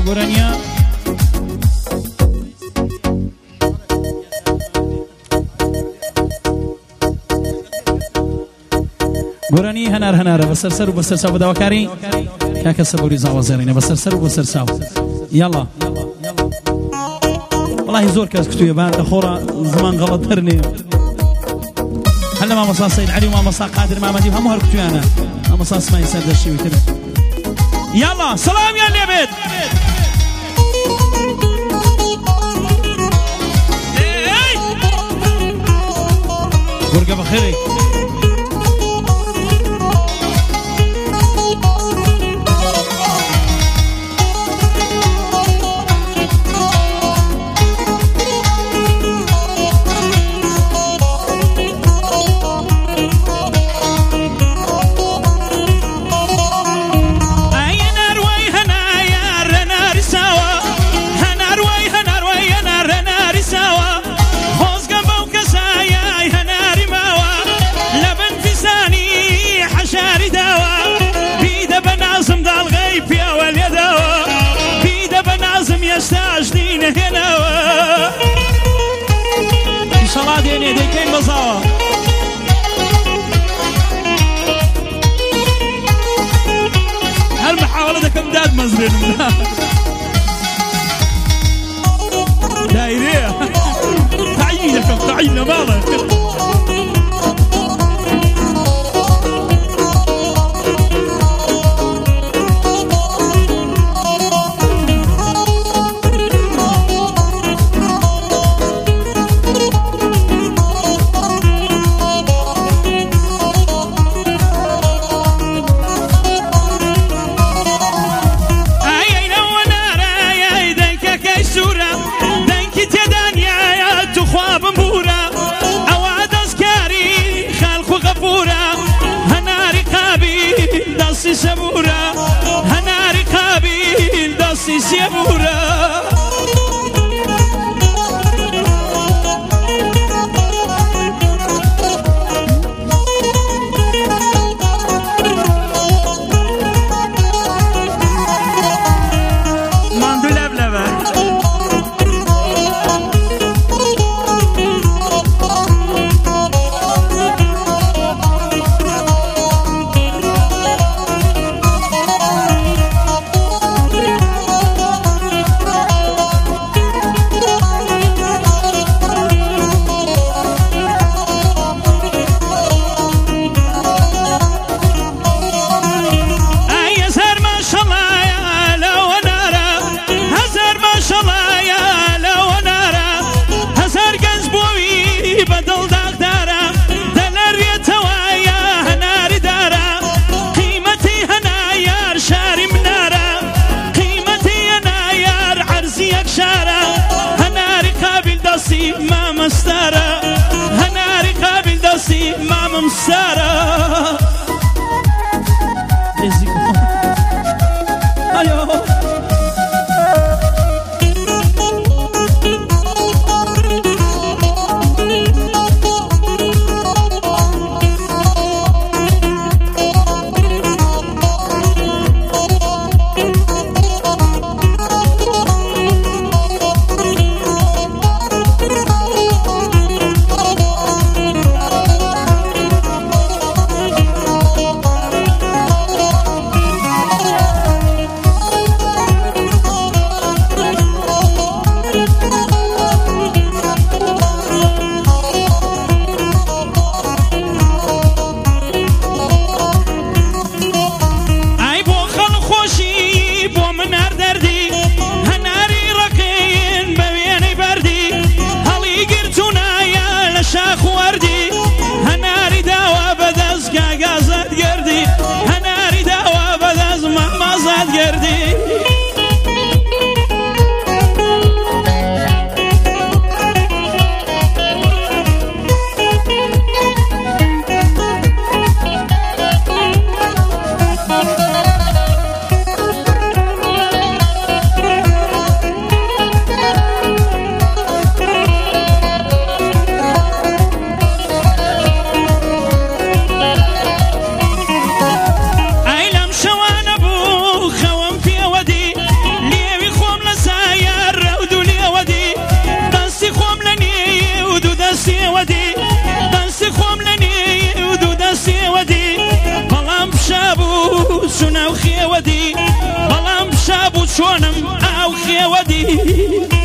گورانیا گورانی هنر بسر سر و بسر ساو بداوکاری که سبوری زاوزرینه بسر سر و بسر ساو يلا والله زور كاس كتوية بعد أخورا زمان غلط هرني هلا ما مصاص سيد علي وما مصاص قادر ما مجيب هم هركتوي أنا ما مصاص ما يسد الشيء كده يلا سلام يا ليبد برقة بخيري يستعجلين هنا إن شاء الله ديني ديكين بصاوة هالمحاولة كم داد مزرين دايرية تعيينكم تعيينا مالك سبورة هناري قابيل داسي سبورة ماندو لبلبة ما مستارة هناري قابل داسي ما مستارة أيوه خێوەدی بەڵام شاب و چۆنم ئاو خێوەدی